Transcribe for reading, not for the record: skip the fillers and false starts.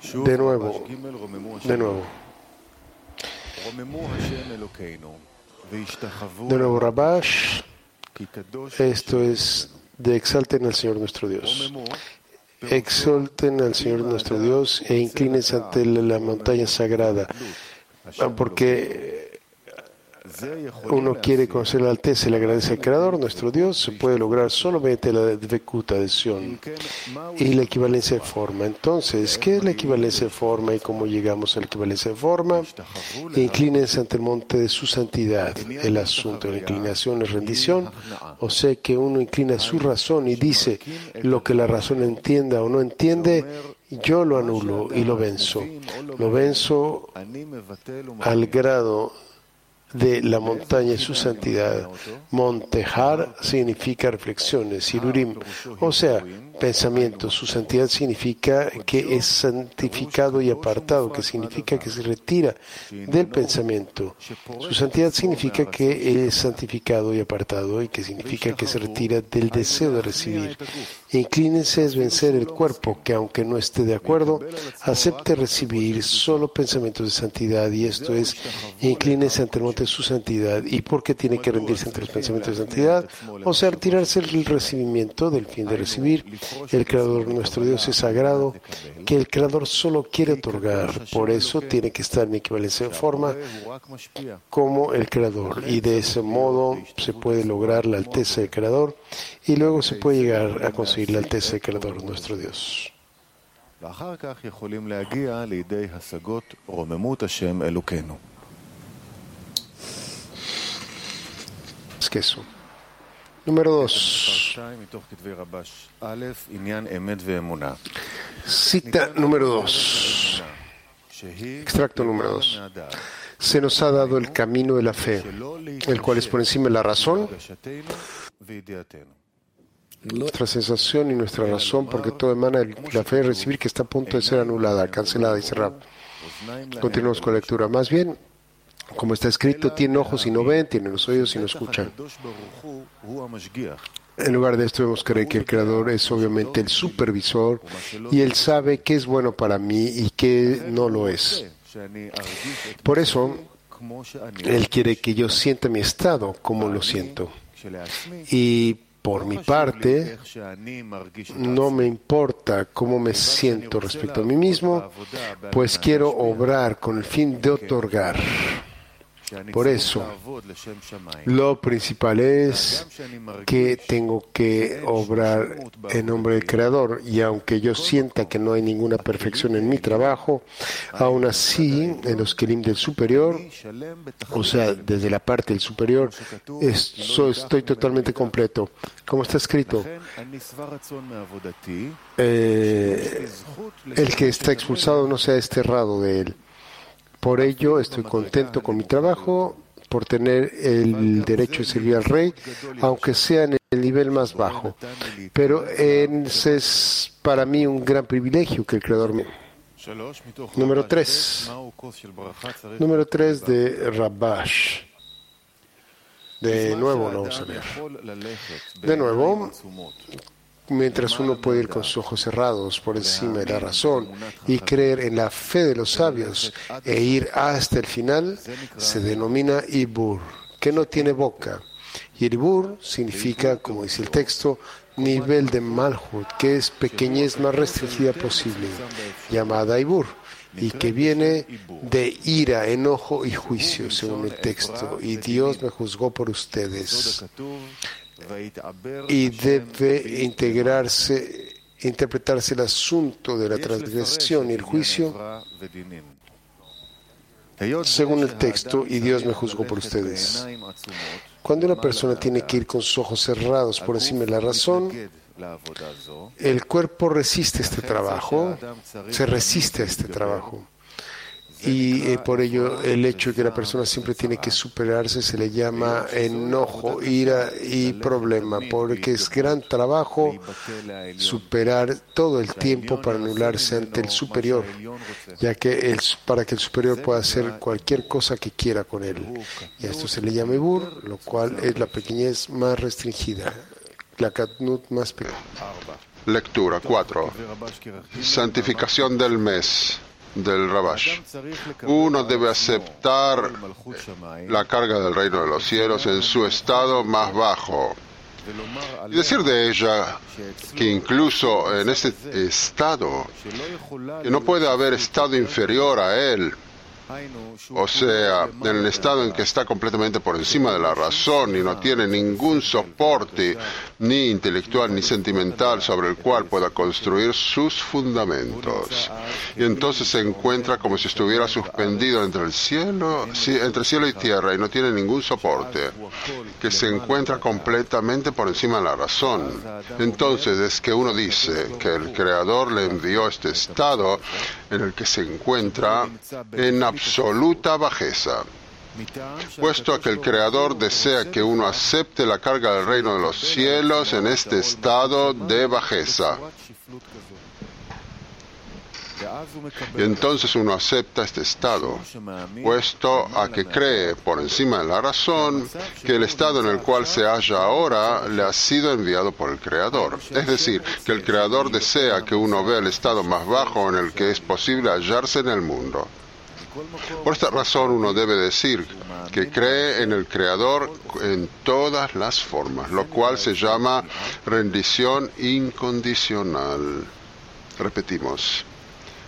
De nuevo, de nuevo. De nuevo, Rabash, esto es de exalten al Señor nuestro Dios. Exalten al Señor nuestro Dios e inclínense ante la montaña sagrada, porque uno quiere conocer la alteza y le agradece al Creador, nuestro Dios, se puede lograr solamente la dvekuta de Sion y la equivalencia de forma. Entonces, ¿qué es la equivalencia de forma y cómo llegamos a la equivalencia de forma? Inclínense ante el monte de su santidad. El asunto de la inclinación es rendición, o sea que uno inclina su razón y dice lo que la razón entienda o no entiende. Yo lo anulo y lo venzo. Lo venzo al grado de la montaña y su santidad. Montejar significa reflexiones, sirurim, o sea, pensamiento. Su santidad significa que es santificado y apartado, que significa que se retira del pensamiento. Su santidad significa que es santificado y apartado, y que significa que se retira del deseo de recibir. Inclínense es vencer el cuerpo, que aunque no esté de acuerdo, acepte recibir solo pensamientos de santidad, y esto es, inclínense ante el monte de su santidad. ¿Y por qué tiene que rendirse ante los pensamientos de santidad? O sea, retirarse del recibimiento, del fin de recibir. El Creador, nuestro Dios, es sagrado, que el Creador solo quiere otorgar. Por eso tiene que estar en equivalencia de forma como el Creador. Y de ese modo se puede lograr la alteza del Creador y luego se puede llegar a conseguir la alteza del Creador, nuestro Dios. Es que eso. Número 2. Cita número 2. Extracto número 2. Se nos ha dado el camino de la fe, el cual es por encima de la razón, nuestra sensación y nuestra razón, porque todo emana de la fe de recibir, que está a punto de ser anulada, cancelada y cerrada. Continuamos con la lectura. Más bien, como está escrito, tienen ojos y no ven, tienen los oídos y no escuchan. En lugar de esto debemos creer que el Creador es obviamente el supervisor y Él sabe qué es bueno para mí y qué no lo es. Por eso, Él quiere que yo sienta mi estado como lo siento. Y por mi parte, no me importa cómo me siento respecto a mí mismo, pues quiero obrar con el fin de otorgar. Por eso, lo principal es que tengo que obrar en nombre del Creador, y aunque yo sienta que no hay ninguna perfección en mi trabajo, aún así, en los kelim del superior, o sea, desde la parte del superior, estoy totalmente completo. Como está escrito, el que está expulsado no sea desterrado de él. Por ello estoy contento con mi trabajo, por tener el derecho de servir al Rey, aunque sea en el nivel más bajo. Pero ese es para mí un gran privilegio que el Creador me... Número 3. Número 3 de Rabash. De nuevo, no vamos a ver. De nuevo, mientras uno puede ir con sus ojos cerrados por encima de la razón y creer en la fe de los sabios e ir hasta el final, se denomina Ibur, que no tiene boca. Y el Ibur significa, como dice el texto, nivel de Malhut, que es pequeñez más restringida posible, llamada Ibur, y que viene de ira, enojo y juicio, según el texto. Y Dios me juzgó por ustedes. Y debe interpretarse el asunto de la transgresión y el juicio según el texto, y Dios me juzgó por ustedes. Cuando una persona tiene que ir con sus ojos cerrados por encima de la razón, el cuerpo resiste este trabajo, se resiste a este trabajo. Y por ello el hecho de que la persona siempre tiene que superarse se le llama enojo, ira y problema, porque es gran trabajo superar todo el tiempo para anularse ante el superior, ya que para que el superior pueda hacer cualquier cosa que quiera con él. Y a esto se le llama Ibur, lo cual es la pequeñez más restringida, la katnut más pequeña. Lectura 4. Santificación del mes del Rabash. Uno debe aceptar la carga del reino de los cielos en su estado más bajo y decir de ella que incluso en ese estado, que no puede haber estado inferior a él, o sea, en el estado en que está completamente por encima de la razón y no tiene ningún soporte ni intelectual ni sentimental sobre el cual pueda construir sus fundamentos. Y entonces se encuentra como si estuviera suspendido entre cielo y tierra y no tiene ningún soporte, que se encuentra completamente por encima de la razón. Entonces es que uno dice que el Creador le envió este estado en el que se encuentra en absoluta bajeza, puesto que el Creador desea que uno acepte la carga del reino de los cielos en este estado de bajeza. Y entonces uno acepta este estado, puesto a que cree por encima de la razón que el estado en el cual se halla ahora le ha sido enviado por el Creador. Es decir, que el Creador desea que uno vea el estado más bajo en el que es posible hallarse en el mundo. Por esta razón uno debe decir que cree en el Creador en todas las formas, lo cual se llama rendición incondicional. Repetimos.